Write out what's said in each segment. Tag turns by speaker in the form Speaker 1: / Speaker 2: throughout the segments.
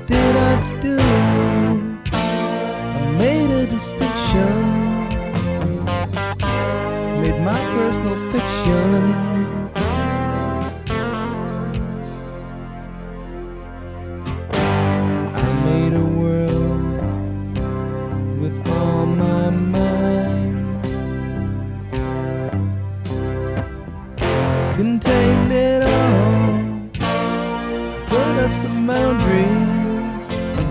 Speaker 1: did I do? I made a distinction, made my personal fiction. I made a world with all my mind, contained it all, put up some boundaries,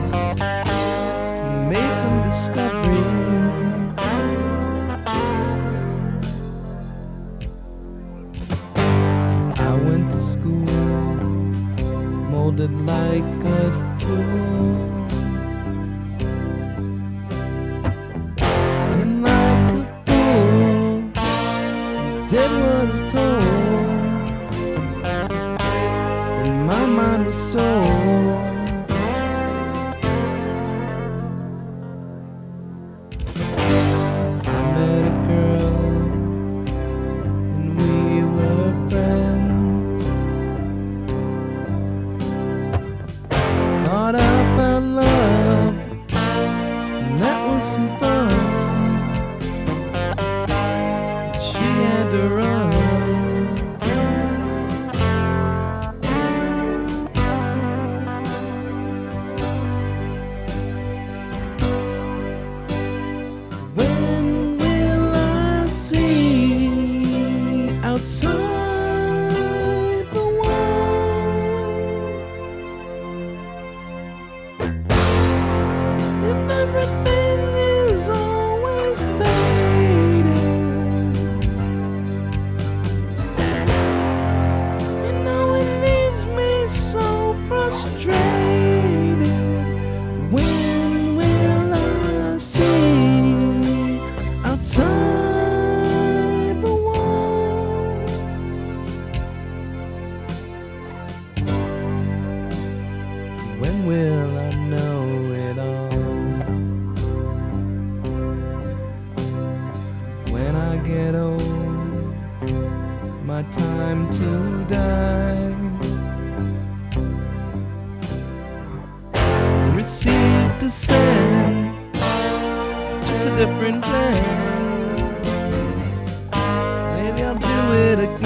Speaker 1: made some discoveries. I went to school, molded like a tool, and like a fool, did what I was told, and my mind was sold. I met a girl, and we were friends. Thought I found love, and that was some fun. But she had to run. When will I see outside the walls? If everything is always fading, you know it leaves me so frustrated. When will I see outside the walls? When will I know it all? When I get old, my time to die, receive to send, just a different plan. Maybe I'll do it again.